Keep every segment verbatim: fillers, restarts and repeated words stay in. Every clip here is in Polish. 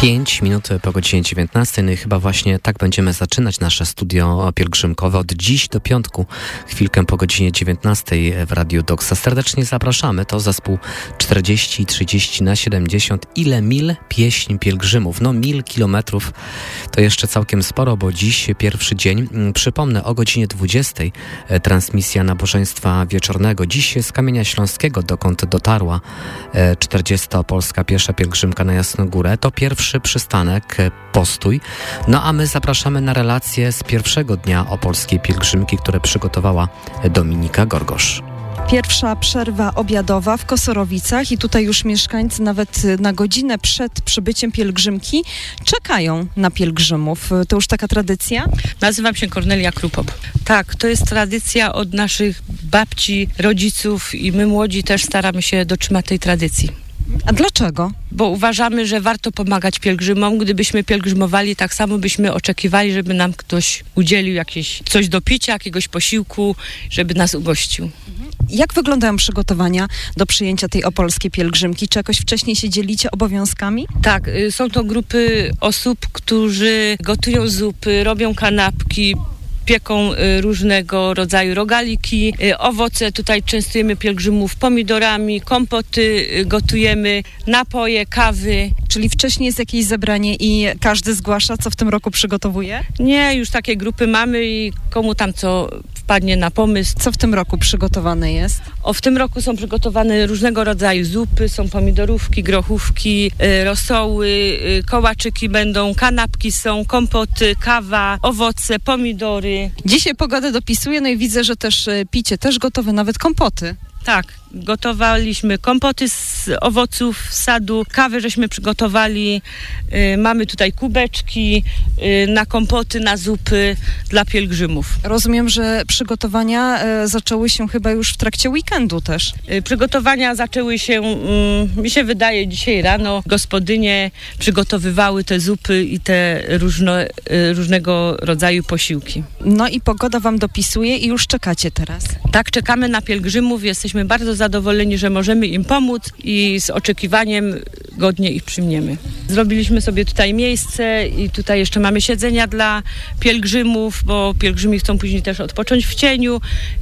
pięć minut po godzinie dziewiętnastej. No i chyba właśnie tak będziemy zaczynać nasze studio pielgrzymkowe od dziś do piątku, chwilkę po godzinie dziewiętnastej w Radiu Doksa. Serdecznie zapraszamy. To zespół czterdzieści i trzydzieści na siedemdziesiąt. Ile mil? Pieśń pielgrzymów. No mil, kilometrów to jeszcze całkiem sporo, bo dziś pierwszy dzień. Przypomnę, o godzinie dwudziestej transmisja nabożeństwa wieczornego. Dziś z Kamienia Śląskiego, dokąd dotarła czterdziesta polska piesza pielgrzymka na Jasnogórę. To pierwszy przystanek, postój. No a my zapraszamy na relacje z pierwszego dnia opolskiej pielgrzymki, które przygotowała Dominika Gorgosz. Pierwsza przerwa obiadowa w Kosorowicach i tutaj już mieszkańcy nawet na godzinę przed przybyciem pielgrzymki czekają na pielgrzymów. To już taka tradycja? Nazywam się Kornelia Krupop. Tak, to jest tradycja od naszych babci, rodziców i my młodzi też staramy się dotrzymać tej tradycji. A dlaczego? Bo uważamy, że warto pomagać pielgrzymom. Gdybyśmy pielgrzymowali, tak samo byśmy oczekiwali, żeby nam ktoś udzielił jakieś coś do picia, jakiegoś posiłku, żeby nas ugościł. Jak wyglądają przygotowania do przyjęcia tej opolskiej pielgrzymki? Czy jakoś wcześniej się dzielicie obowiązkami? Tak, są to grupy osób, którzy gotują zupy, robią kanapki, pieką różnego rodzaju rogaliki, owoce. Tutaj częstujemy pielgrzymów pomidorami, kompoty gotujemy, napoje, kawy. Czyli wcześniej jest jakieś zebranie i każdy zgłasza, co w tym roku przygotowuje? Nie, już takie grupy mamy i komu tam co wpadnie na pomysł. Co w tym roku przygotowane jest? O, w tym roku są przygotowane różnego rodzaju zupy, są pomidorówki, grochówki, rosoły, kołaczyki będą, kanapki są, kompoty, kawa, owoce, pomidory. Dzisiaj pogoda dopisuje, no i widzę, że też picie też gotowe, nawet kompoty. Tak, gotowaliśmy kompoty z owoców z sadu, kawę żeśmy przygotowali, y, mamy tutaj kubeczki y, na kompoty, na zupy dla pielgrzymów. Rozumiem, że przygotowania y, zaczęły się chyba już w trakcie weekendu też. Y, przygotowania zaczęły się, y, mi się wydaje, dzisiaj rano. Gospodynie przygotowywały te zupy i te różne, y, różnego rodzaju posiłki. No i pogoda wam dopisuje i już czekacie teraz. Tak, czekamy na pielgrzymów, jesteśmy bardzo zadowoleni, że możemy im pomóc i z oczekiwaniem godnie ich przyjmiemy. Zrobiliśmy sobie tutaj miejsce i tutaj jeszcze mamy siedzenia dla pielgrzymów, bo pielgrzymi chcą później też odpocząć w cieniu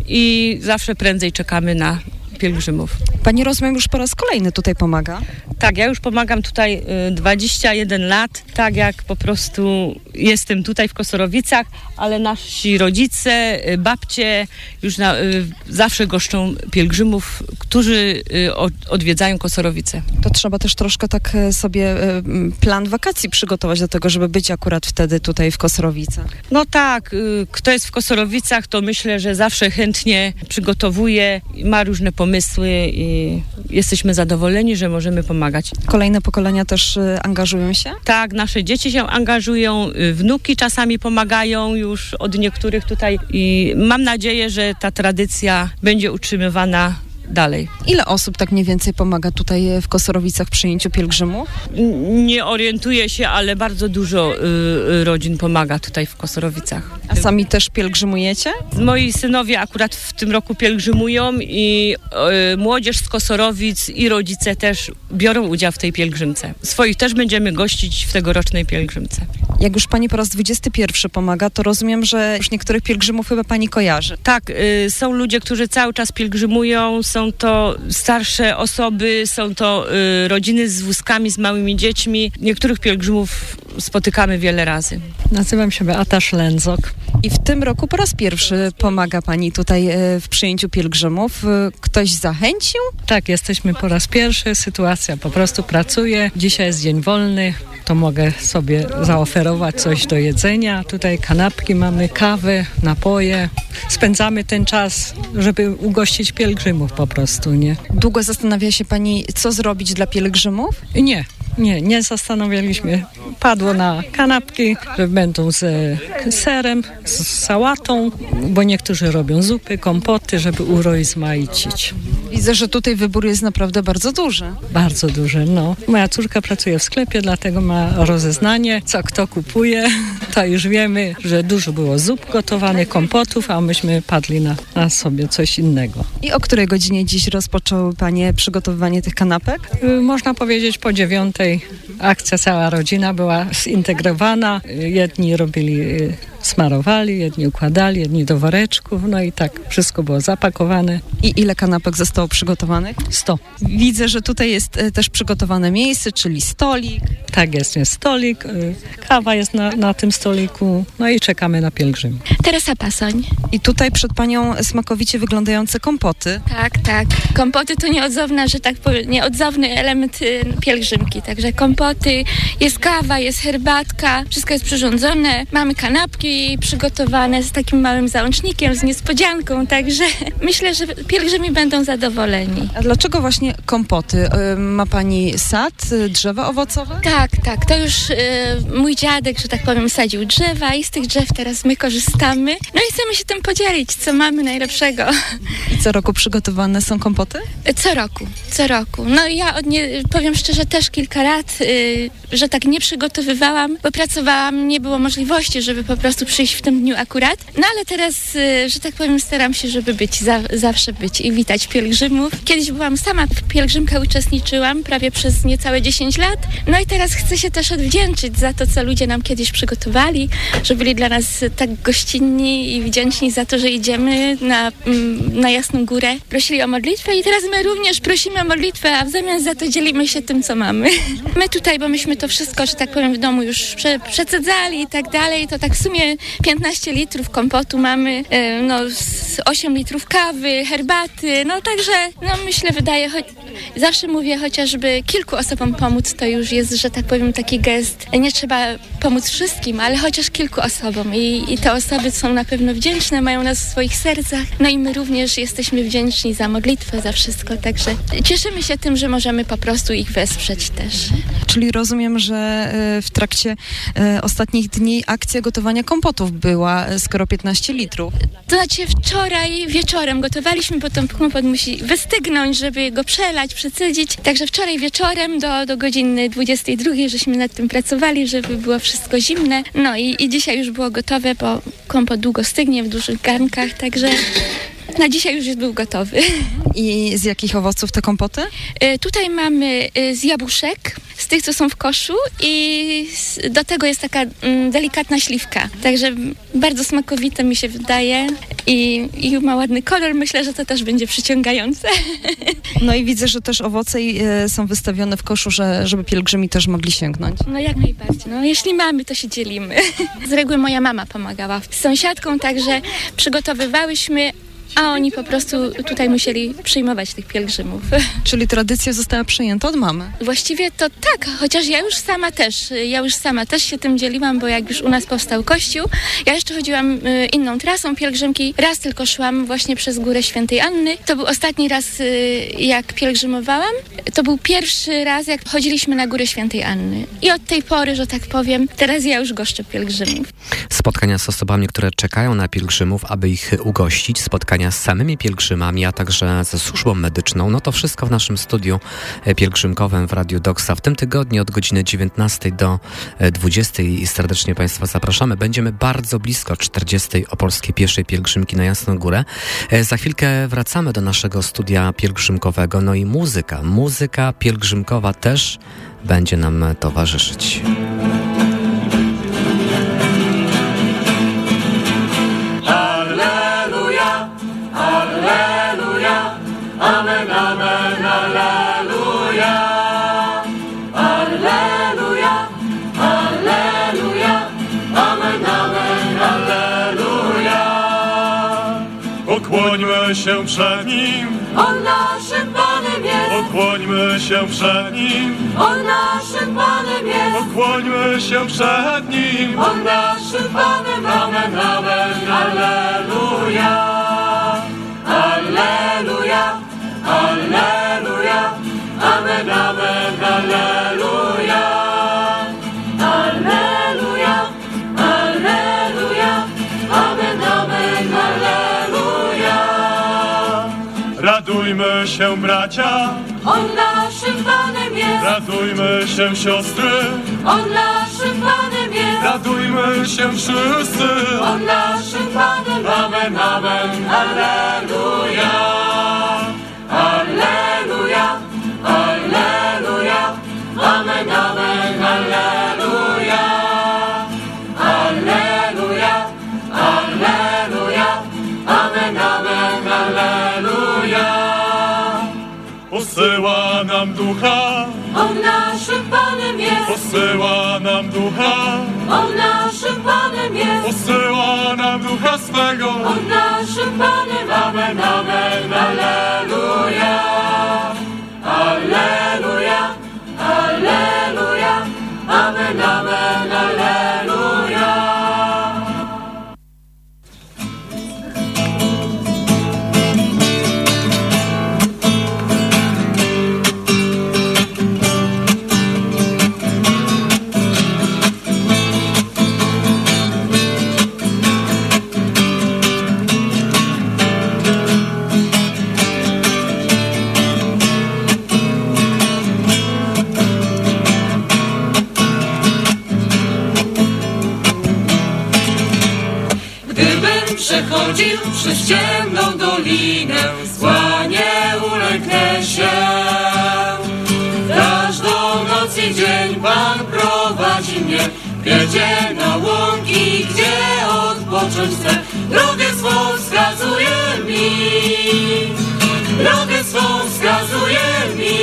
i zawsze prędzej czekamy na pielgrzymów. Pani, rozumiem, już po raz kolejny tutaj pomaga? Tak, ja już pomagam tutaj y, dwadzieścia jeden lat, tak jak po prostu jestem tutaj w Kosorowicach, ale nasi rodzice, y, babcie już na, y, zawsze goszczą pielgrzymów, którzy y, od, odwiedzają Kosorowice. To trzeba też troszkę tak sobie y, plan wakacji przygotować do tego, żeby być akurat wtedy tutaj w Kosorowicach. No tak, y, kto jest w Kosorowicach, to myślę, że zawsze chętnie przygotowuje, ma różne pomysły i jesteśmy zadowoleni, że możemy pomagać. Kolejne pokolenia też y, angażują się? Tak, nasze dzieci się angażują, y, wnuki czasami pomagają już od niektórych tutaj i mam nadzieję, że ta tradycja będzie utrzymywana dalej. Ile osób tak mniej więcej pomaga tutaj w Kosorowicach w przyjęciu pielgrzymów? Nie orientuję się, ale bardzo dużo y, rodzin pomaga tutaj w Kosorowicach. A sami też pielgrzymujecie? Moi synowie akurat w tym roku pielgrzymują i y, młodzież z Kosorowic i rodzice też biorą udział w tej pielgrzymce. Swoich też będziemy gościć w tegorocznej pielgrzymce. Jak już pani po raz dwudziesty pierwszy pomaga, to rozumiem, że już niektórych pielgrzymów chyba pani kojarzy. Tak, y, są ludzie, którzy cały czas pielgrzymują, są to starsze osoby, są to y, rodziny z wózkami, z małymi dziećmi. Niektórych pielgrzymów spotykamy wiele razy. Nazywam się Beata Szlędzok. I w tym roku po raz pierwszy pomaga pani tutaj y, w przyjęciu pielgrzymów. Y, ktoś zachęcił? Tak, jesteśmy po raz pierwszy. Sytuacja po prostu pracuje. Dzisiaj jest dzień wolny, to mogę sobie zaoferować coś do jedzenia. Tutaj kanapki mamy, kawę, napoje. Spędzamy ten czas, żeby ugościć pielgrzymów po prostu, nie? Długo zastanawia się pani, co zrobić dla pielgrzymów? Nie, nie, nie zastanawialiśmy. Padło na kanapki, że będą z serem, z sałatą, bo niektórzy robią zupy, kompoty, żeby urozmaicić. Widzę, że tutaj wybór jest naprawdę bardzo duży. Bardzo duży, no. Moja córka pracuje w sklepie, dlatego ma rozeznanie, co kto kupuje. To już wiemy, że dużo było zup gotowanych, kompotów, a myśmy padli na, na sobie coś innego. I o której godzinie dziś rozpoczęły Panie przygotowywanie tych kanapek? Y, Można powiedzieć po dziewiątej akcja, cała rodzina była zintegrowana. Y, Jedni robili, y, smarowali, jedni układali, jedni do woreczków, no i tak wszystko było zapakowane. I ile kanapek zostało przygotowanych? sto. Widzę, że tutaj jest e, też przygotowane miejsce, czyli stolik. Tak jest, jest stolik, y, kawa jest na, na tym stoliku, no i czekamy na pielgrzymi. Teresa Pasoń. I tutaj przed Panią smakowicie wyglądające kompoty. Tak, tak. Kompoty to nieodzowna, że tak powiem, nieodzowny element y, pielgrzymki. Także kompoty, jest kawa, jest herbatka, wszystko jest przyrządzone. Mamy kanapki przygotowane z takim małym załącznikiem, z niespodzianką, także myślę, że pielgrzymi będą zadowoleni. A dlaczego właśnie kompoty? E, Ma Pani sad, e, drzewa owocowe? Tak, tak. To już y, mój dziadek, że tak powiem, sadził drzewa i z tych drzew teraz my korzystamy. No i chcemy się tym podzielić, co mamy najlepszego. I co roku przygotowane są kompoty? Co roku, co roku. No ja od nie, powiem szczerze, też kilka lat, y, że tak nie przygotowywałam, bo pracowałam, nie było możliwości, żeby po prostu przyjść w tym dniu akurat. No ale teraz, y, że tak powiem, staram się, żeby być, za, zawsze być i witać pielgrzymów. Kiedyś byłam sama, w pielgrzymkę uczestniczyłam prawie przez niecałe dziesięć lat. No i teraz chcę się też odwdzięczyć za to, co ludzie nam kiedyś przygotowali, że byli dla nas tak gościnni i wdzięczni za to, że idziemy na, na Jasną Górę. Prosili o modlitwę i teraz my również prosimy o modlitwę, a w zamian za to dzielimy się tym, co mamy. My tutaj, bo myśmy to wszystko, że tak powiem, w domu już prze, przecedzali i tak dalej, to tak w sumie piętnaście litrów kompotu mamy, no osiem litrów kawy, herbaty, no także, no myślę, wydaje, cho- zawsze mówię, chociażby kilku osobom pomóc, to już jest, że tak powiem, taki gest. Nie trzeba pomóc wszystkim, ale chociaż kilku osobom i, i te osoby są na pewno wdzięczne, mają nas w swoich sercach, no i my również jesteśmy wdzięczni za modlitwę, za wszystko, także cieszymy się tym, że możemy po prostu ich wesprzeć też. Czyli rozumiem, że e, w trakcie e, ostatnich dni akcja gotowania kompotów była, e, skoro piętnaście litrów. To znaczy wczoraj wieczorem gotowaliśmy, bo ten kompot musi wystygnąć, żeby go przelać, przecydzić. Także wczoraj wieczorem do, do godziny dwudziestej drugiej żeśmy nad tym pracowali, żeby było wszystko zimne. No i, i dzisiaj już było gotowe, bo kompot długo stygnie w dużych garnkach, także na dzisiaj już był gotowy. I z jakich owoców te kompoty? Y, tutaj mamy y, z jabłuszek, z tych, co są w koszu i z, do tego jest taka mm, delikatna śliwka. Także bardzo smakowite mi się wydaje i, i ma ładny kolor. Myślę, że to też będzie przyciągające. No i widzę, że też owoce e, są wystawione w koszu, że, żeby pielgrzymi też mogli sięgnąć. No jak najbardziej. No, jeśli mamy, to się dzielimy. Z reguły moja mama pomagała z sąsiadką, także przygotowywałyśmy, a oni po prostu tutaj musieli przyjmować tych pielgrzymów. Czyli tradycja została przejęta od mamy. Właściwie to tak, chociaż ja już sama też, ja już sama też się tym dzieliłam, bo jak już u nas powstał kościół, ja jeszcze chodziłam y, inną trasą pielgrzymki, raz tylko szłam właśnie przez Górę Świętej Anny. To był ostatni raz, y, jak pielgrzymowałam. To był pierwszy raz, jak chodziliśmy na Górę Świętej Anny. I od tej pory, że tak powiem, teraz ja już goszczę pielgrzymów. Spotkania z osobami, które czekają na pielgrzymów, aby ich ugościć, spotkania z samymi pielgrzymami, a także ze służbą medyczną. No to wszystko w naszym studiu pielgrzymkowym w Radiu Doksa. W tym tygodniu od godziny dziewiętnastej do dwudziestej i serdecznie Państwa zapraszamy. Będziemy bardzo blisko czterdziestej opolskiej pieszej pielgrzymki na Jasną Górę. Za chwilkę wracamy do naszego studia pielgrzymkowego. No i muzyka. Muzyka pielgrzymkowa też będzie nam towarzyszyć. Amen, amen, alleluja. Alleluja, alleluja. Amen, amen, alleluja. Pokłońmy się przed Nim. On naszym Panem jest. Pokłońmy się przed Nim. On naszym Panem jest. Pokłońmy się przed Nim. On naszym Panem. Amen, amen, alleluja. Alleluja, alleluja, amen, amen, alleluja. Alleluja, alleluja, amen, amen, alleluja. Radujmy Radujmy się bracia, On naszym Panem jest. radujmy się siostry, On naszym Panem jest. radujmy się wszyscy. On naszym Panem jest. Amen, amen, alleluja, alleluja, alleluja, amen, amen, alleluja, alleluja, alleluja, amen, amen, alleluja. Posyła nam ducha, On naszym Panem jest. posyła nam ducha, On naszym Panem jest. posyła nam ducha swego. On naszym Panem jest. Amen, amen, alleluja, alleluja, alleluja, amen, amen, alleluja. Przechodził przez ciemną dolinę, zła nie ulęknę się. Każdą noc i dzień Pan prowadzi mnie, wiedzie na łąki, gdzie odpocząć chcę. Drogę swą wskazuje mi, drogę swą wskazuje mi.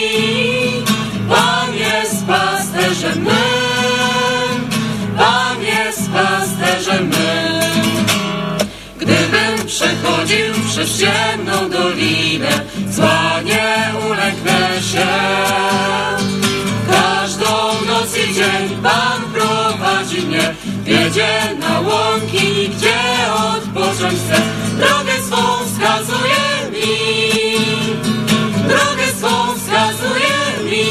Pan jest pasterzem mym, Pan jest pasterzem mym. Gdybym przechodził przez ciemną dolinę, zła nie ulęknę się. Każdą noc i dzień Pan prowadzi mnie, wiedzie na łąki, gdzie odpocząć chcę. Drogę swą wskazuje mi, drogę swą wskazuje mi.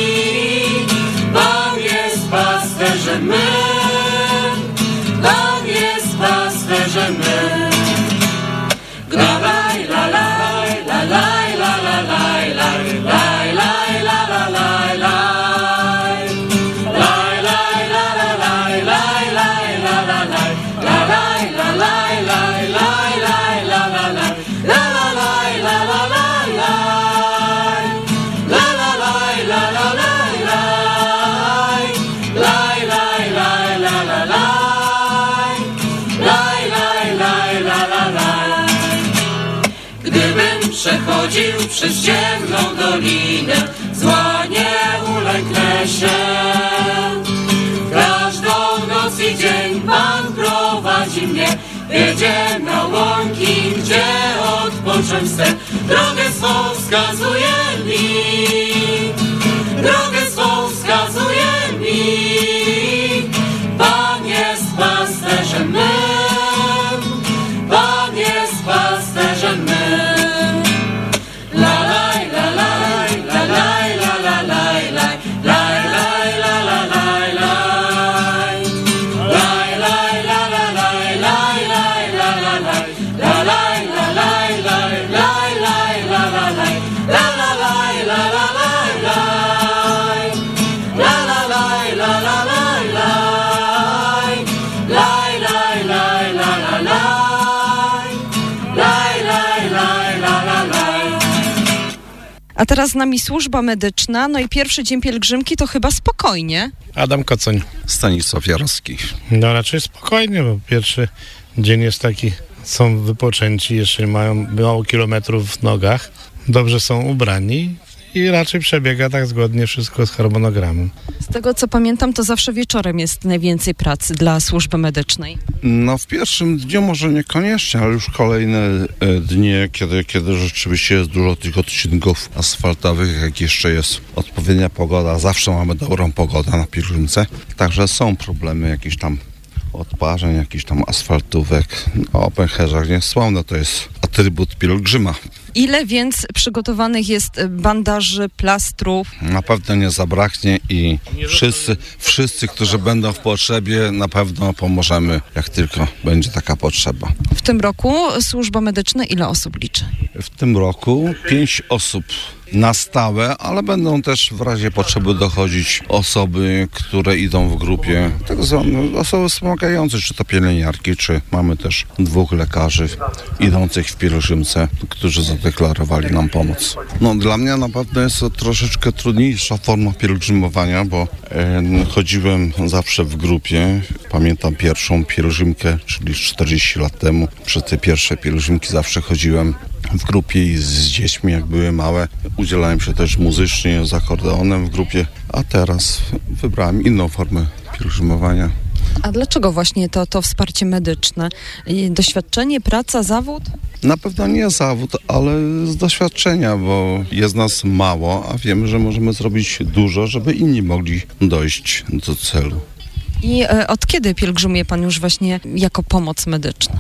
Pan jest pasterzem mym, Pan jest pasterzem mym. La la la la la la la la la la la la la la la la. Gdybym przechodził przez ciemną dolinę, zła nie ulęknę się. Każdą noc i dzień Pan prowadzi mnie, wiedzie na łąki, gdzie odpocząć chcę. Drogę swą wskazuje mi, drogę swą wskazuje mi. Pan jest pasterzem mym, Pan jest pasterzem mym. La la la la la la la la la la la la la la. A teraz z nami służba medyczna, no i pierwszy dzień pielgrzymki to chyba spokojnie. Adam Kocoń. Stanisław Jarowski. No raczej spokojnie, bo pierwszy dzień jest taki, są wypoczęci, jeszcze mają mało kilometrów w nogach, dobrze są ubrani i raczej przebiega tak zgodnie wszystko z harmonogramem. Z tego co pamiętam, to zawsze wieczorem jest najwięcej pracy dla służby medycznej. No w pierwszym dniu może niekoniecznie, ale już kolejne e, dnie, kiedy, kiedy rzeczywiście jest dużo tych odcinków asfaltowych, jak jeszcze jest odpowiednia pogoda, zawsze mamy dobrą pogodę na pielgrzymce, także są problemy jakieś tam odparzeń, jakichś tam asfaltówek. O pęcherzach nie wspomnę, to jest atrybut pielgrzyma. Ile więc przygotowanych jest bandaży, plastrów? Na pewno nie zabraknie i wszyscy, wszyscy, którzy będą w potrzebie, na pewno pomożemy, jak tylko będzie taka potrzeba. W tym roku służba medyczna ile osób liczy? W tym roku pięć osób na stałe, ale będą też w razie potrzeby dochodzić osoby, które idą w grupie, tak zwane osoby wspomagające, czy to pielęgniarki, czy mamy też dwóch lekarzy idących w pielgrzymce, którzy zadeklarowali nam pomoc. No dla mnie na pewno jest to troszeczkę trudniejsza forma pielgrzymowania, bo e, chodziłem zawsze w grupie. Pamiętam pierwszą pielgrzymkę, czyli czterdzieści lat temu. Przez te pierwsze pielgrzymki zawsze chodziłem w grupie i z dziećmi, jak były małe. Udzielałem się też muzycznie z akordeonem w grupie, a teraz wybrałem inną formę pielgrzymowania. A dlaczego właśnie to, to wsparcie medyczne? Doświadczenie, praca, zawód? Na pewno nie zawód, ale z doświadczenia, bo jest nas mało, a wiemy, że możemy zrobić dużo, żeby inni mogli dojść do celu. I e, od kiedy pielgrzymuje pan już właśnie jako pomoc medyczna?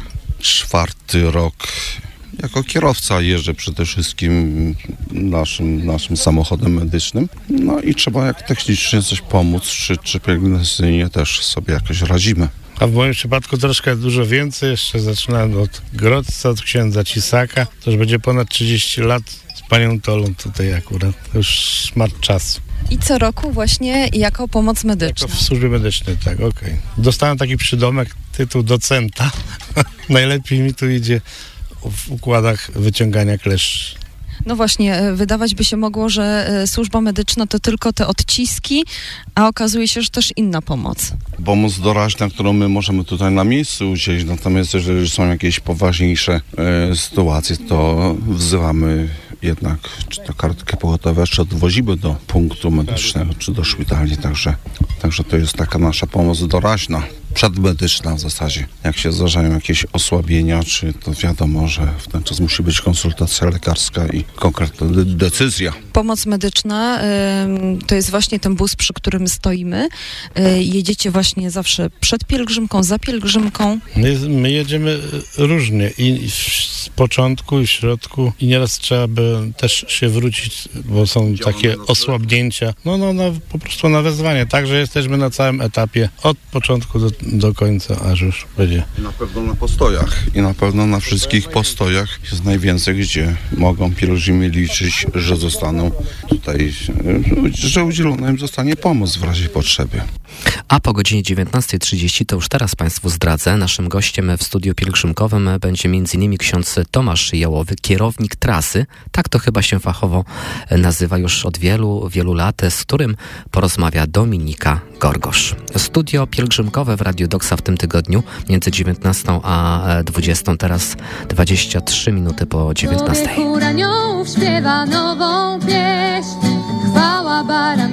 Czwarty rok. Jako kierowca jeżdżę przede wszystkim naszym, naszym samochodem medycznym. No i trzeba jak technicznie coś pomóc, czy, czy pielęgnacyjnie też sobie jakoś radzimy. A w moim przypadku troszkę dużo więcej. Jeszcze zaczynałem od Grodca, od księdza Cisaka. To już będzie ponad trzydzieści lat z panią Tolą tutaj akurat. To już szmat czasu. I co roku właśnie jako pomoc medyczna. Jako w służbie medycznej, tak, okej. Okay. Dostałem taki przydomek, tytuł docenta. Najlepiej mi tu idzie w układach wyciągania kleszczy. No właśnie, wydawać by się mogło, że służba medyczna to tylko te odciski, a okazuje się, że też inna pomoc. Pomoc doraźna, którą my możemy tutaj na miejscu udzielić, natomiast jeżeli są jakieś poważniejsze e, sytuacje, to wzywamy jednak czy to kartkę pogotowia, czy odwozimy do punktu medycznego, czy do szpitali, także, także to jest taka nasza pomoc doraźna, przedmedyczna w zasadzie. Jak się zdarzają jakieś osłabienia, czy to wiadomo, że w ten czas musi być konsultacja lekarska i konkretna de- decyzja. Pomoc medyczna y, to jest właśnie ten bus, przy którym stoimy. Y, jedziecie właśnie zawsze przed pielgrzymką, za pielgrzymką. My, my jedziemy różnie i z początku, i w środku i nieraz trzeba by też się wrócić, bo są takie osłabnięcia. No, no, no po prostu na wezwanie. Także jesteśmy na całym etapie od początku do, do końca, aż już będzie. I na pewno na postojach. I na pewno na wszystkich postojach jest najwięcej, gdzie mogą pielgrzymi liczyć, że zostaną tutaj, że udzielona im zostanie pomoc w razie potrzeby. A po godzinie dziewiętnasta trzydzieści, to już teraz Państwu zdradzę, naszym gościem w studiu pielgrzymkowym będzie m.in. ksiądz Tomasz Jałowy, kierownik trasy, tak to chyba się fachowo nazywa już od wielu, wielu lat, z którym porozmawia Dominika Gorgosz. Studio pielgrzymkowe w Radiu Doksa w tym tygodniu między dziewiętnastą a dwudziestą, teraz dwadzieścia trzy minuty po dziewiętnastej. Chór aniołów śpiewa nową pieśń, chwała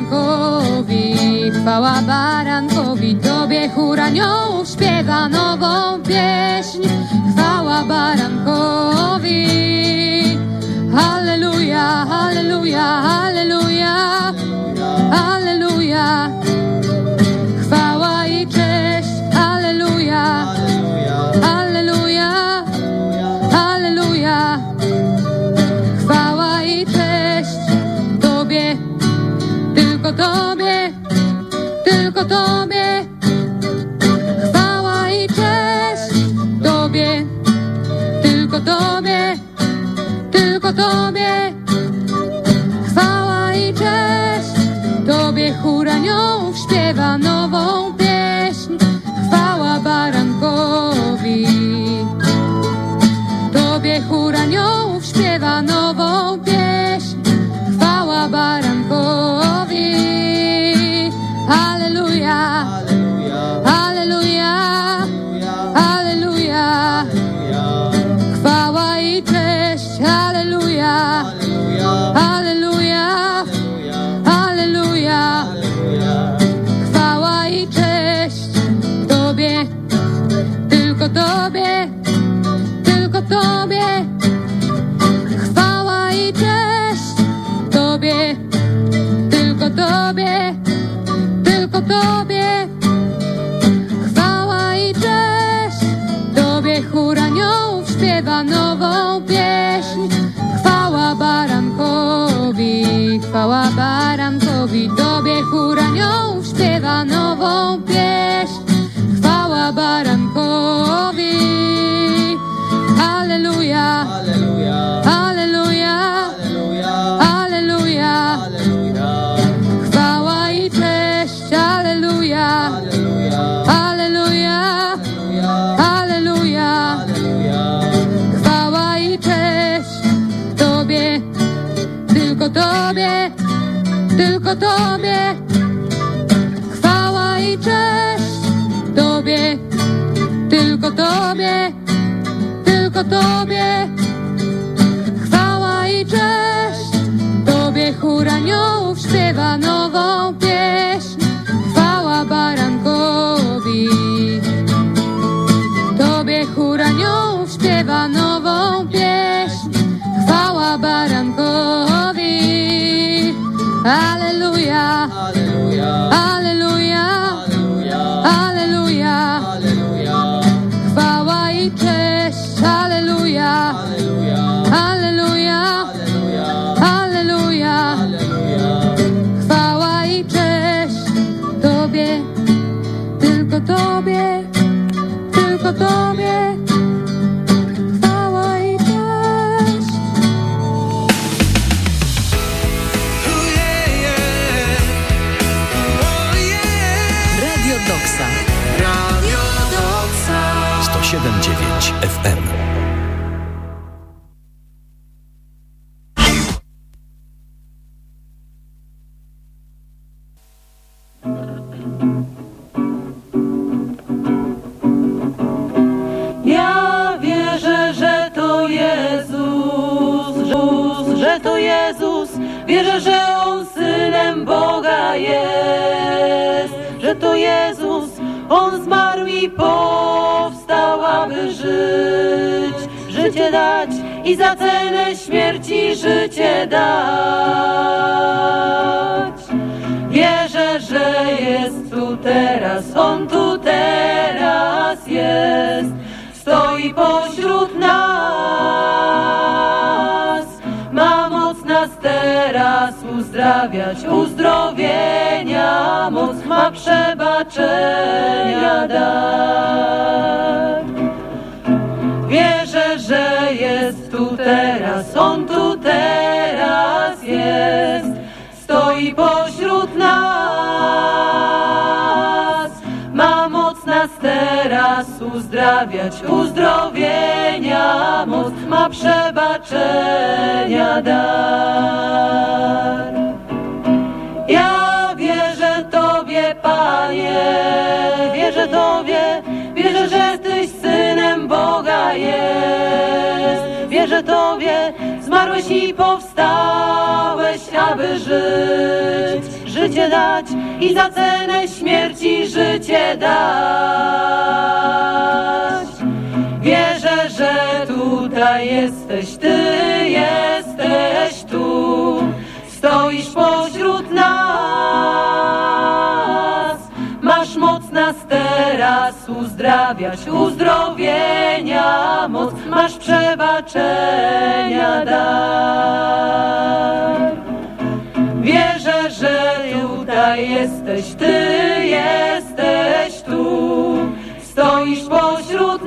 barankowi, chwała barankowi. Tobie chór aniołów śpiewa nową pieśń, chwała barankowi. Halleluja, halleluja, halleluja, halleluja. Chwała i cześć, halleluja, halleluja, halleluja. Chwała i cześć Tobie, tylko Tobie, tylko Tobie. Chwała i cześć Tobie, tylko Tobie, tylko Tobie. Chwała i cześć Tobie. Chór aniołów śpiewa nową pieśń, chwała barankowi. Tobie chór aniołów śpiewa nową pieśń, chwała barankowi. Halleluja, halleluja, halleluja. Chwała i cześć, halleluja, halleluja, halleluja. Chwała i cześć Tobie, tylko Tobie, tylko Tobie. Chwała i cześć Tobie, tylko Tobie, tylko Tobie. Chwała i cześć Tobie. Chór aniołów śpiewa nową pieśń, nową pieśń. Chwała barankowi. Alleluja, alleluja, alleluja, alleluja, chwała i cześć. Alleluja, alleluja, alleluja, chwała i cześć Tobie, tylko Tobie, tylko Tobie. Chwała i cześć Tobie, tylko Tobie, tylko Tobie. Chwała i cześć Tobie. Chór aniołów śpiewa nową pieśń. Chwała barankowi. Tobie chór aniołów śpiewa nową pieśń. Chwała barankowi. Alleluja, alleluja, alleluja, alleluja, chwała i cześć. Alleluja, alleluja, alleluja, chwała i cześć Tobie, tylko Tobie, tylko Tobie. Chwała i cześć. Radio Doksa. Radio Doksa. sto siedem i dziewięć F M. Ja wierzę, że to Jezus, że to Jezus, wierzę, że On Synem Boga jest, że to Jezus, On zmarł i powstał, aby żyć, życie dać i za cenę śmierci życie dać. Wierzę, że jest tu teraz, On tu teraz jest, stoi pośród nas, ma moc nas teraz uzdrawiać, uzdrowienia moc ma, przebaczenia dar. Wierzę, że jest tu teraz, On tu teraz jest, stoi pośród nas, ma moc nas teraz uzdrawiać, uzdrowienia moc ma, przebaczenia dar. Ja wierzę Tobie, Panie, wierzę Tobie, wierzę, że Tyś Synem Boga jest. Wierzę Tobie, zmarłeś i powstałeś, aby żyć, życie dać i za cenę śmierci życie dać. Wierzę, że tutaj jesteś, Ty jesteś tu, stoisz pośród nas, masz moc nas teraz uzdrawiać, uzdrowienia moc, masz przebaczenia dar. Wierzę, że tutaj jesteś, Ty jesteś tu, stoisz pośród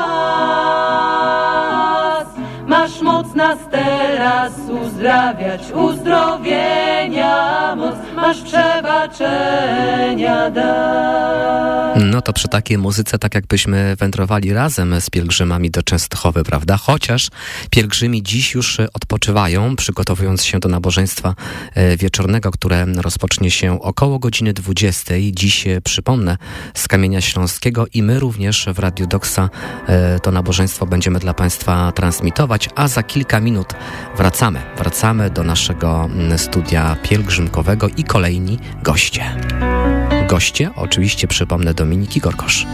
nas, masz moc nas teraz uzdrawiać, uzdrowienia moc, masz przebaczenia dar. No to przy takiej muzyce tak jakbyśmy wędrowali razem z pielgrzymami do Częstochowy, prawda? Chociaż pielgrzymi dziś już odpoczywają, przygotowując się do nabożeństwa wieczornego, które rozpocznie się około godziny dwudziestej. Dziś, przypomnę, z Kamienia Śląskiego i my również w Radiu Doksa to nabożeństwo będziemy dla Państwa transmitować, a za kilka minut wracamy. Wracamy do naszego studia pielgrzymkowego i kolejni goście. Goście, oczywiście przypomnę, Dominiki Gorkosz.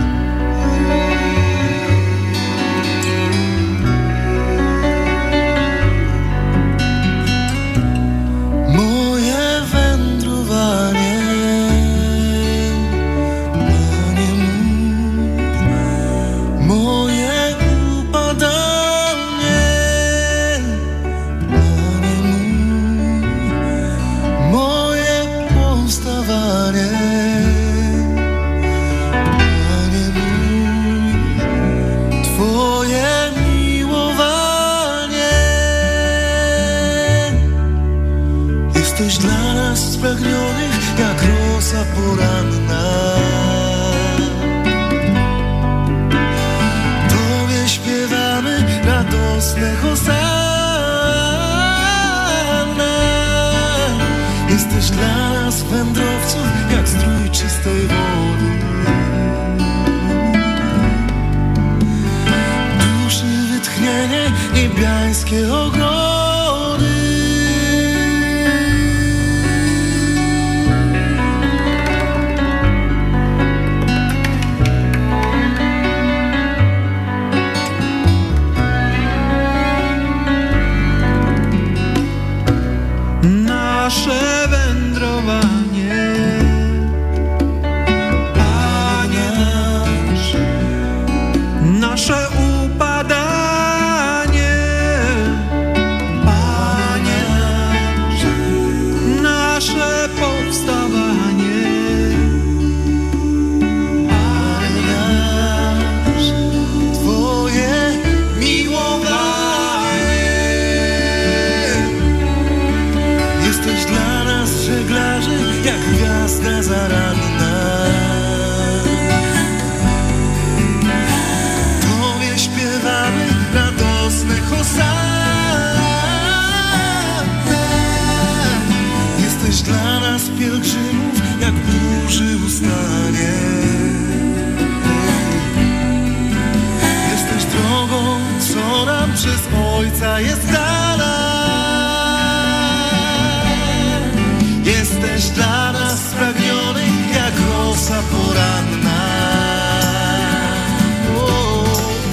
Moje wędrowanie, Panie mój, moje upadanie, Panie mój, moje powstawanie. Jesteś dla nas wędrowców jak strój czystej wody. Duszy wytchnienie, niebiańskie ogrody. Nasze wędrowanie, Panie nasz, nasze upadanie, Panie nasz, nasze powstawanie, Panie nasz, Twoje miłowanie. Jesteś dla nas żeglarzy jak gwiazda zaranna. Tobie śpiewamy radosne hosanna. Jesteś dla nas pielgrzymów jak burzy ustanie. Jesteś drogą, co nam przez Ojca jest dana. Jesteś dla nas spragniony jak rosa poranna. O,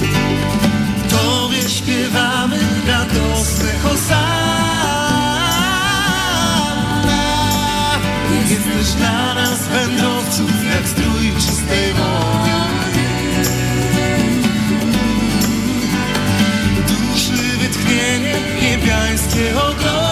Tobie śpiewamy radosne hosanna. Jesteś dla nas wędrowców jak strój czystej wody. Duszy wytchnienie, niebiańskie ogrody.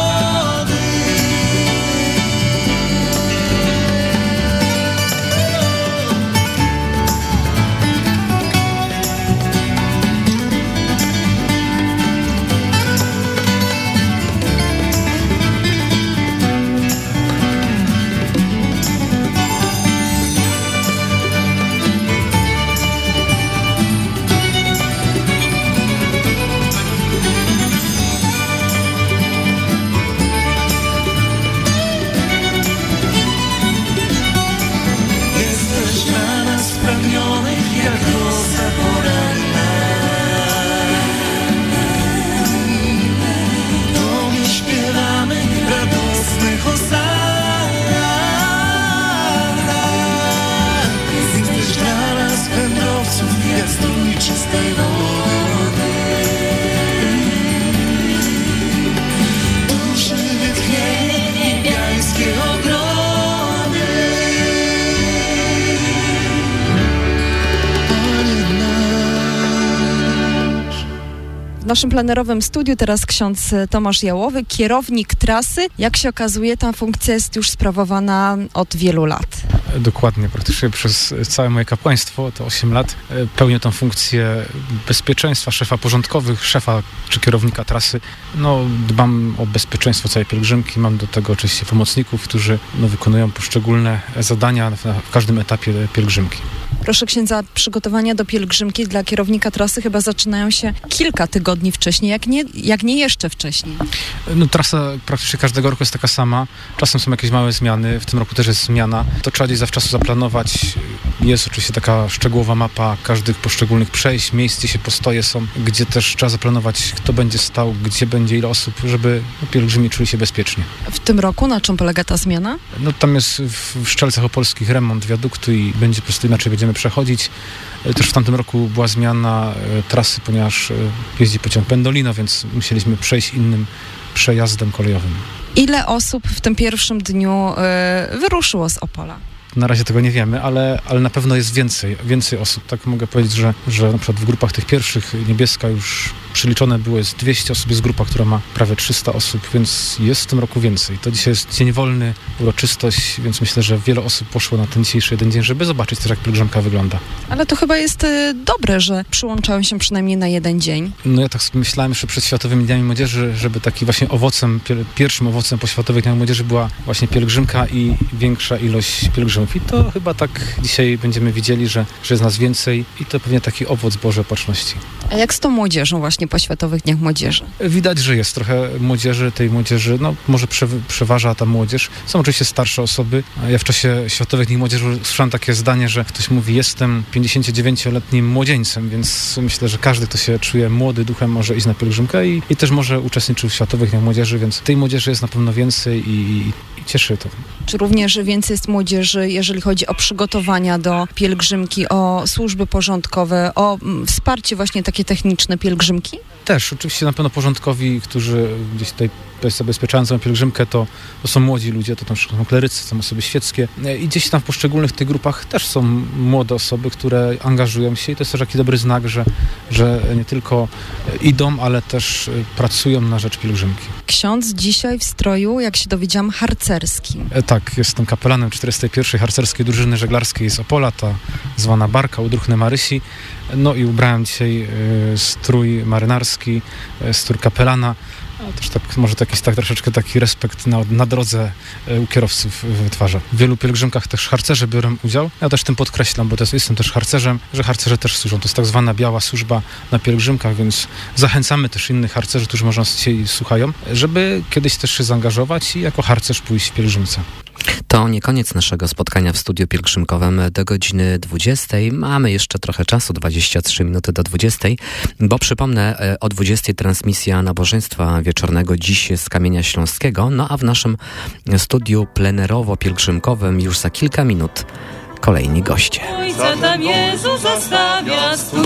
W naszym plenerowym studiu teraz ksiądz Tomasz Jałowy, kierownik trasy. Jak się okazuje, ta funkcja jest już sprawowana od wielu lat. Dokładnie, praktycznie przez całe moje kapłaństwo, to osiem lat, pełnię tą funkcję bezpieczeństwa, szefa porządkowych, szefa czy kierownika trasy. No, dbam o bezpieczeństwo całej pielgrzymki, mam do tego oczywiście pomocników, którzy no, wykonują poszczególne zadania na, w każdym etapie pielgrzymki. Proszę księdza, przygotowania do pielgrzymki dla kierownika trasy chyba zaczynają się kilka tygodni wcześniej, jak nie, jak nie jeszcze wcześniej. No, trasa praktycznie każdego roku jest taka sama. Czasem są jakieś małe zmiany, w tym roku też jest zmiana. To trzeba gdzieś zawczasu zaplanować. Jest oczywiście taka szczegółowa mapa każdych poszczególnych przejść, miejsc, gdzie się postoje są, gdzie też trzeba zaplanować, kto będzie stał, gdzie będzie ile osób, żeby no, pielgrzymi czuli się bezpiecznie. W tym roku na czym polega ta zmiana? No tam jest w, w Szczelcach Opolskich remont wiaduktu i będzie po prostu inaczej będziemy przechodzić. Też w tamtym roku była zmiana e, trasy, ponieważ e, jeździ pociąg Pendolino, więc musieliśmy przejść innym przejazdem kolejowym. Ile osób w tym pierwszym dniu y, wyruszyło z Opola? Na razie tego nie wiemy, ale, ale na pewno jest więcej, więcej osób. Tak mogę powiedzieć, że, że na przykład w grupach tych pierwszych Niebieska już przyliczone było jest dwieście osób, jest grupa, która ma prawie trzysta osób, więc jest w tym roku więcej. To dzisiaj jest dzień wolny, uroczystość, więc myślę, że wiele osób poszło na ten dzisiejszy jeden dzień, żeby zobaczyć też, jak pielgrzymka wygląda. Ale to chyba jest y, dobre, że przyłączają się przynajmniej na jeden dzień. No ja tak sobie myślałem jeszcze przed Światowymi Dniami Młodzieży, żeby taki właśnie owocem, pierwszym owocem po Światowych Dniach Młodzieży była właśnie pielgrzymka i większa ilość pielgrzymów. I to chyba tak dzisiaj będziemy widzieli, że, że jest nas więcej i to pewnie taki owoc Bożej Opatrzności. A jak z tą młodzieżą właśnie właśnie po Światowych Dniach Młodzieży? Widać, że jest trochę młodzieży, tej młodzieży, no może prze, przeważa ta młodzież. Są oczywiście starsze osoby. Ja w czasie Światowych Dni Młodzieży słyszałem takie zdanie, że ktoś mówi, jestem pięćdziesięciodziewięcioletnim młodzieńcem, więc myślę, że każdy, kto się czuje młody duchem, może iść na pielgrzymkę i, i też może uczestniczył w Światowych Dniach Młodzieży, więc tej młodzieży jest na pewno więcej i, i, i cieszy to. Czy również więcej jest młodzieży, jeżeli chodzi o przygotowania do pielgrzymki, o służby porządkowe, o mm, wsparcie właśnie takie techniczne pielgrzymki? Też, oczywiście na pewno porządkowi, którzy gdzieś tutaj zabezpieczają całą pielgrzymkę, to, to są młodzi ludzie, to tam są klerycy, są osoby świeckie i gdzieś tam w poszczególnych tych grupach też są młode osoby, które angażują się i to jest też taki dobry znak, że, że nie tylko idą, ale też pracują na rzecz pielgrzymki. Ksiądz dzisiaj w stroju, jak się dowiedziałam, harcerskim. E, tak, jestem kapelanem czterdziestej pierwszej harcerskiej drużyny żeglarskiej z Opola, ta zwana Barka u Druhny Marysi. No i ubrałem dzisiaj y, strój marynarski, y, strój kapelana. A też tak, może to jakiś tak troszeczkę taki respekt na, na drodze y, u kierowców wytwarza. W wielu pielgrzymkach też harcerze biorą udział. Ja też tym podkreślam, bo to jest, jestem też harcerzem, że harcerze też służą. To jest tak zwana biała służba na pielgrzymkach, więc zachęcamy też innych harcerzy, którzy może nas dzisiaj słuchają, żeby kiedyś też się zaangażować i jako harcerz pójść w pielgrzymce. To nie koniec naszego spotkania w studiu pielgrzymkowym do godziny dwudziestej. Mamy jeszcze trochę czasu, dwadzieścia trzy minuty do dwudziestej, bo przypomnę, o dwudziestej transmisja nabożeństwa wieczornego dziś z Kamienia Śląskiego, no a w naszym studiu plenerowo-pielgrzymkowym już za kilka minut kolejni goście. Ojca tam Jezus zastawia stół.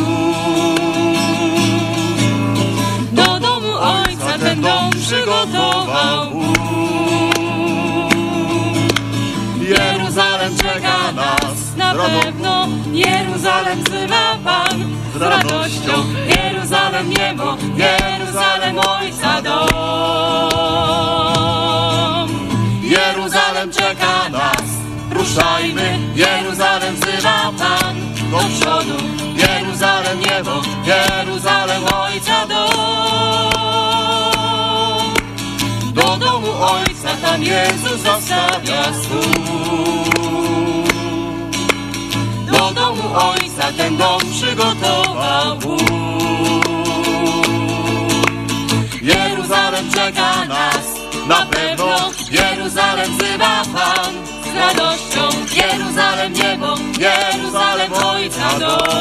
Do domu Ojca ten dom przygotował. Jeruzalem czeka nas na pewno, Jeruzalem wzywa Pan z radością. Jeruzalem niebo, Jeruzalem Ojca dom. Jeruzalem czeka nas, ruszajmy, Jeruzalem wzywa Pan do przodu. Jeruzalem niebo, Jeruzalem Ojca dom. Do domu Ojca tam Jezus zastawia stół. Do domu Ojca ten dom przygotował. Jeruzalem czeka nas, na pewno, Jeruzalem wzywa Pan z radością. Jeruzalem niebo, Jeruzalem Ojca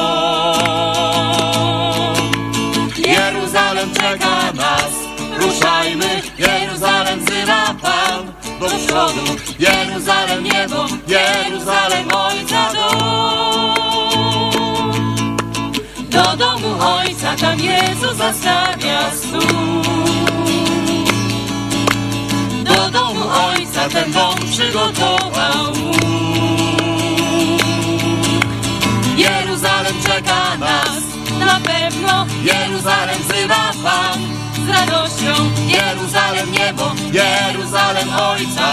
dom. Jeruzalem czeka nas, ruszajmy, Jeruzalem wzywa Pan do przodu. Jeruzalem niebo, Jeruzalem Ojca dom. Do domu Ojca tam Jezus zastawia stół. Do domu Ojca ten dom przygotował. Jeruzalem czeka nas, na pewno, Jeruzalem wzywa Pan z radością. Jeruzalem niebo, Jeruzalem Ojca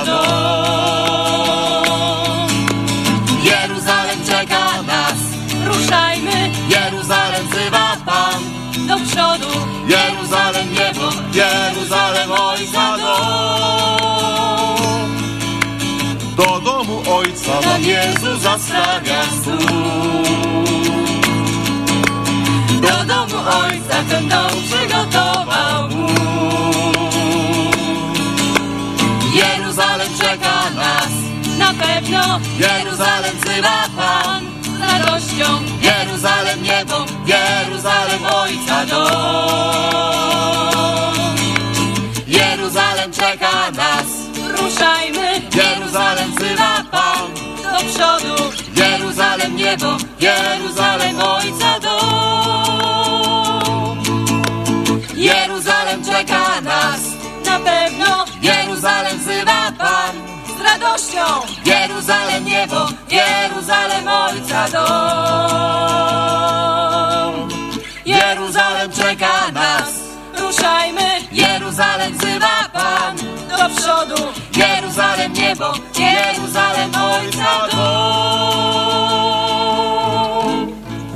dom. Jeruzalem czeka nas, ruszajmy, Jeruzalem wzywa Pan do przodu. Jeruzalem niebo, Jeruzalem Ojca dom. Do domu Ojca tam Jezus zastawia stół. Do domu Ojca ten dom przygotował. Jeruzalem czeka nas, na pewno, Jeruzalem wzywa Pan z radością. Jeruzalem niebo, Jeruzalem Ojca dom. Jeruzalem czeka nas, ruszajmy, Jeruzalem wzywa Pan do przodu. Jeruzalem niebo, Jeruzalem Ojca dom. Jeruzalem czeka nas, na pewno, Jeruzalem wzywa Pan z radością. Jeruzalem niebo, Jeruzalem Ojca dom. Jeruzalem czeka nas, ruszajmy, Jeruzalem wzywa Pan do przodu. Jeruzalem niebo, Jeruzalem Ojca dom.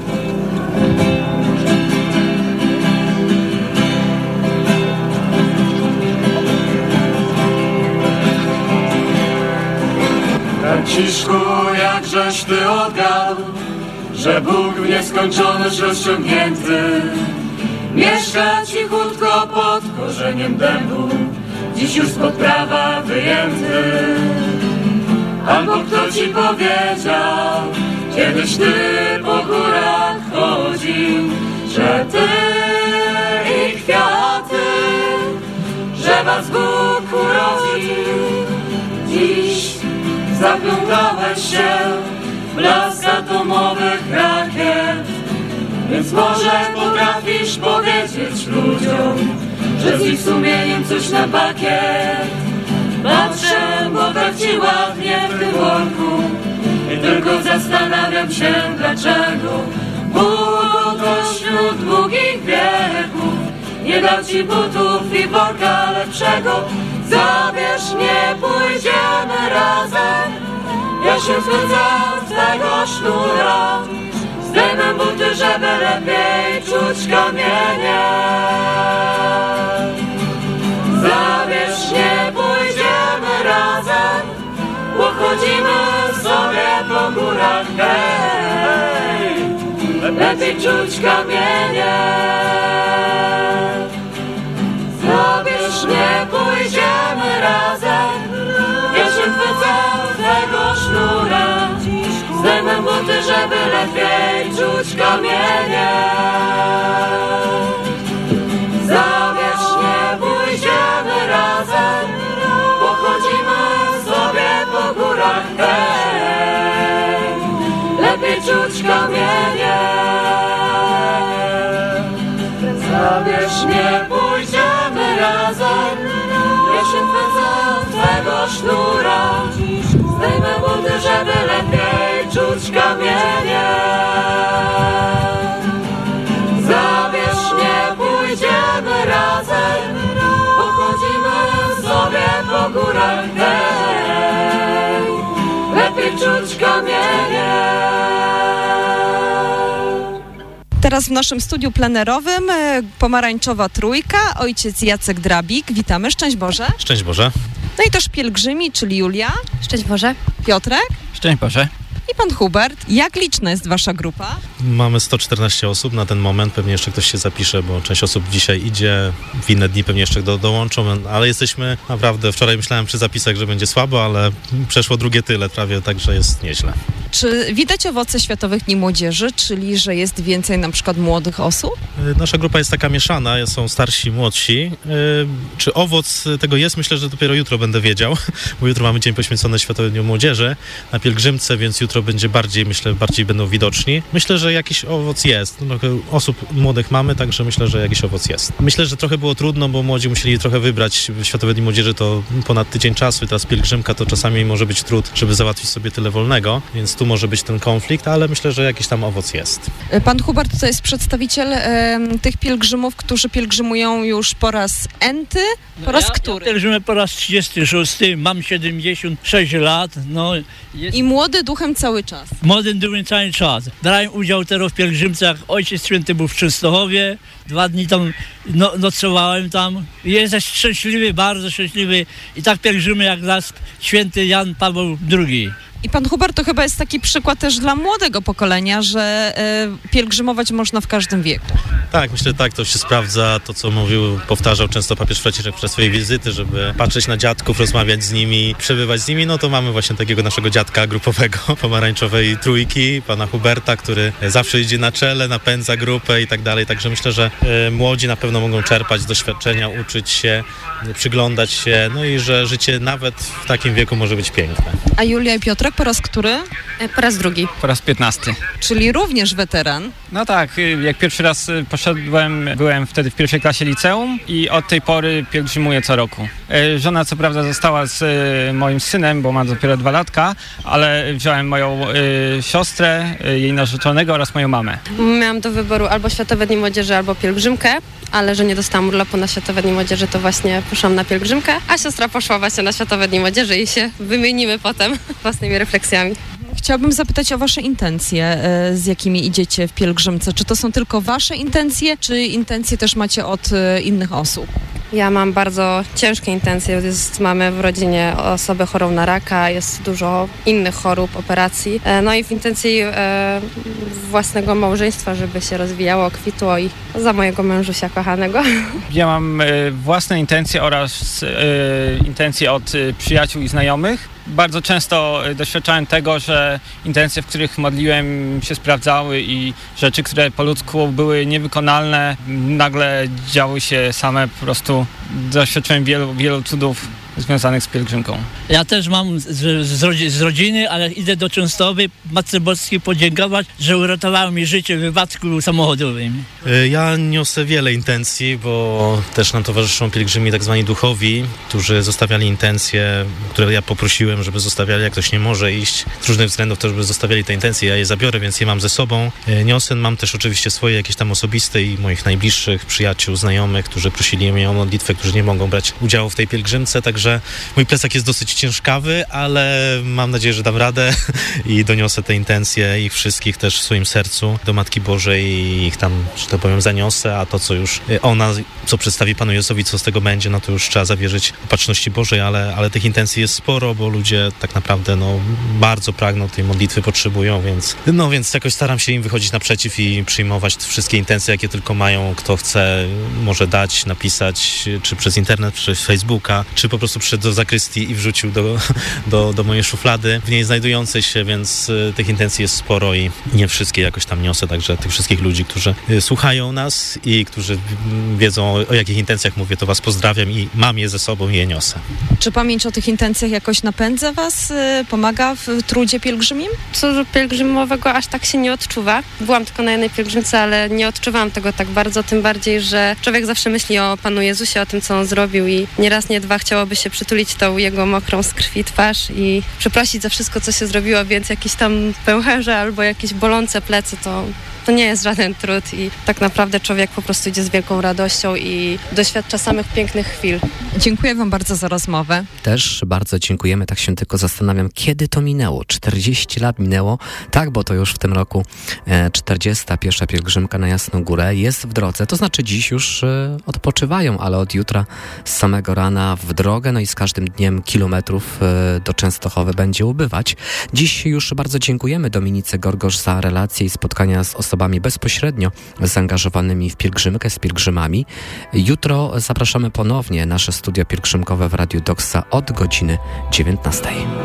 Franciszku, jakżeś ty odgadł, że Bóg w nieskończoność rozciągnięty mieszka cichutko pod korzeniem dębu, dziś już spod prawa wyjęty. Albo kto ci powiedział, kiedyś ty po górach chodził, że ty i kwiaty, że was Bóg urodził. Dziś zaplątałeś się w blask atomowych rakiet, więc może potrafisz powiedzieć ludziom, że z ich sumieniem coś na bakiet. Patrzę, bo tak ci ładnie w tym worku i tylko zastanawiam się, dlaczego Bóg pośród długich wieków nie dał ci butów i worka lepszego. Zabierz mnie, pójdziemy razem, ja się chwycę twego sznura, zdejmę buty, żeby lepiej czuć kamienie. Zabierz mnie, pójdziemy razem, pochodzimy sobie po górach, hej, lepiej czuć kamienie. Zabierz mnie, pójdziemy razem, ja się chwycę twego sznura, zdejmę buty, żeby lepiej czuć kamienie. Zabierz mnie, pójdziemy razem, pochodzimy sobie po górach, hej, lepiej czuć kamienie. Zabierz mnie, pójdziemy razem, ja się chwycę twego sznura, zdejmę buty, żeby lepiej czuć kamienie. Zabierz mnie, pójdziemy razem, pochodzimy sobie po górach, hej, lepiej czuć kamienie. Teraz w naszym studiu plenerowym e, pomarańczowa trójka, ojciec Jacek Drabik. Witamy, szczęść Boże. Szczęść Boże. No i też pielgrzymi, czyli Julia. Szczęść Boże. Piotrek. Szczęść Boże. I pan Hubert. Jak liczna jest wasza grupa? Mamy sto czternaście osób na ten moment, pewnie jeszcze ktoś się zapisze, bo część osób dzisiaj idzie, w inne dni pewnie jeszcze do, dołączą, ale jesteśmy naprawdę, wczoraj myślałem przy zapisach, że będzie słabo, ale przeszło drugie tyle prawie, także jest nieźle. Czy widać owoce Światowych Dni Młodzieży, czyli że jest więcej na przykład młodych osób? Nasza grupa jest taka mieszana, są starsi i młodsi. Czy owoc tego jest? Myślę, że dopiero jutro będę wiedział, bo jutro mamy dzień poświęcony Światowym Dniu Młodzieży na pielgrzymce, więc jutro będzie bardziej, myślę, bardziej będą widoczni. Myślę, że jakiś owoc jest. Trochę osób młodych mamy, także myślę, że jakiś owoc jest. Myślę, że trochę było trudno, bo młodzi musieli trochę wybrać. Światowe Dni Młodzieży to ponad tydzień czasu i teraz pielgrzymka to czasami może być trud, żeby załatwić sobie tyle wolnego, więc tu może być ten konflikt, ale myślę, że jakiś tam owoc jest. Pan Hubert to jest przedstawiciel e, tych pielgrzymów, którzy pielgrzymują już po raz enty, po no raz ja, który? Ja pielgrzymuję po raz trzydziesty szósty, mam siedemdziesiąt sześć lat. No, jest... I młody duchem cały czas. Młodym duchem cały czas. Brałem udział teraz w pielgrzymcach. Ojciec Święty był w Częstochowie. Dwa dni tam no, nocowałem tam. Jestem szczęśliwy, bardzo szczęśliwy. I tak pielgrzymy jak nas święty Jan Paweł drugi. I pan Hubert to chyba jest taki przykład też dla młodego pokolenia, że y, pielgrzymować można w każdym wieku. Tak, myślę, tak, to się sprawdza, to co mówił, powtarzał często papież Franciszek przez swoje wizyty, żeby patrzeć na dziadków, rozmawiać z nimi, przebywać z nimi, no to mamy właśnie takiego naszego dziadka grupowego, pomarańczowej trójki, pana Huberta, który zawsze idzie na czele, napędza grupę i tak dalej, także myślę, że y, młodzi na pewno mogą czerpać z doświadczenia, uczyć się, y, przyglądać się, no i że życie nawet w takim wieku może być piękne. A Julia i Piotrek po raz który? Po raz drugi. Po raz piętnasty. Czyli również weteran? No tak, jak pierwszy raz poszedłem, byłem wtedy w pierwszej klasie liceum i od tej pory pielgrzymuję co roku. Żona co prawda została z moim synem, bo ma dopiero dwa latka, ale wziąłem moją y, siostrę, jej narzeczonego oraz moją mamę. Miałam do wyboru albo Światowe Dni Młodzieży, albo pielgrzymkę, ale że nie dostałam urlopu na Światowe Dni Młodzieży, to właśnie poszłam na pielgrzymkę, a siostra poszła właśnie na Światowe Dni Młodzieży i się wymienimy potem własnymi refleksjami. Chciałabym zapytać o wasze intencje, z jakimi idziecie w pielgrzymce. Czy to są tylko wasze intencje, czy intencje też macie od innych osób? Ja mam bardzo ciężkie intencje. Jest, mamy w rodzinie osobę chorą na raka, jest dużo innych chorób, operacji. No i w intencji e, własnego małżeństwa, żeby się rozwijało, kwitło i za mojego mężusia kochanego. Ja mam e, własne intencje oraz e, intencje od e, przyjaciół i znajomych. Bardzo często doświadczałem tego, że intencje, w których modliłem, się sprawdzały i rzeczy, które po ludzku były niewykonalne, nagle działy się same. Po prostu doświadczyłem wielu, wielu cudów związanych z pielgrzymką. Ja też mam z, z, rodzi- z rodziny, ale idę do Częstochowy Matce Boskiej podziękować, że uratowała mi życie w wypadku samochodowym. Ja niosę wiele intencji, bo też nam towarzyszą pielgrzymi tak zwani duchowi, którzy zostawiali intencje, które ja poprosiłem, żeby zostawiali, jak ktoś nie może iść z różnych względów, to żeby zostawiali te intencje. Ja je zabiorę, więc je mam ze sobą. Niosę, mam też oczywiście swoje jakieś tam osobiste i moich najbliższych przyjaciół, znajomych, którzy prosili mnie o modlitwę, którzy nie mogą brać udziału w tej pielgrzymce, także mój plecak jest dosyć ciężkawy, ale mam nadzieję, że dam radę i doniosę te intencje ich wszystkich też w swoim sercu do Matki Bożej i ich tam, że tak powiem, zaniosę, a to, co już ona, co przedstawi Panu Jezusowi, co z tego będzie, no to już trzeba zawierzyć opatrzności Bożej, ale, ale tych intencji jest sporo, bo ludzie tak naprawdę no, bardzo pragną tej modlitwy, potrzebują, więc no więc jakoś staram się im wychodzić naprzeciw i przyjmować wszystkie intencje, jakie tylko mają. Kto chce, może dać, napisać, czy przez internet, przez Facebooka, czy po prostu przyszedł do zakrystii i wrzucił do, do, do mojej szuflady w niej znajdującej się, więc y, tych intencji jest sporo i nie wszystkie jakoś tam niosę, także tych wszystkich ludzi, którzy y, słuchają nas i którzy y, wiedzą o, o jakich intencjach mówię, to was pozdrawiam i mam je ze sobą i je niosę. Czy pamięć o tych intencjach jakoś napędza was, y, pomaga w trudzie pielgrzymim? Trudu pielgrzymowego aż tak się nie odczuwa. Byłam tylko na jednej pielgrzymce, ale nie odczuwałam tego tak bardzo, tym bardziej, że człowiek zawsze myśli o Panu Jezusie, o tym, co On zrobił i nie raz, nie dwa chciałoby się przytulić tą jego mokrą z krwi twarz i przeprosić za wszystko, co się zrobiło, więc jakieś tam pęcherze albo jakieś bolące plecy, to, to nie jest żaden trud i tak naprawdę człowiek po prostu idzie z wielką radością i doświadcza samych pięknych chwil. Dziękuję wam bardzo za rozmowę. Też bardzo dziękujemy, tak się tylko zastanawiam, kiedy to minęło? czterdzieści lat minęło? Tak, bo to już w tym roku e, czterdziesta pierwsza pielgrzymka na Jasną Górę jest w drodze, to znaczy dziś już e, odpoczywają, ale od jutra z samego rana w drogę, no i z każdym dniem kilometrów e, do Częstochowy będzie ubywać. Dziś już bardzo dziękujemy Dominice Gorgosz za relacje i spotkania z osobami bezpośrednio zaangażowanymi w pielgrzymkę, z pielgrzymami. Jutro zapraszamy ponownie nasze studio pielgrzymkowe w Radiu Doksa od godziny dziewiętnastej.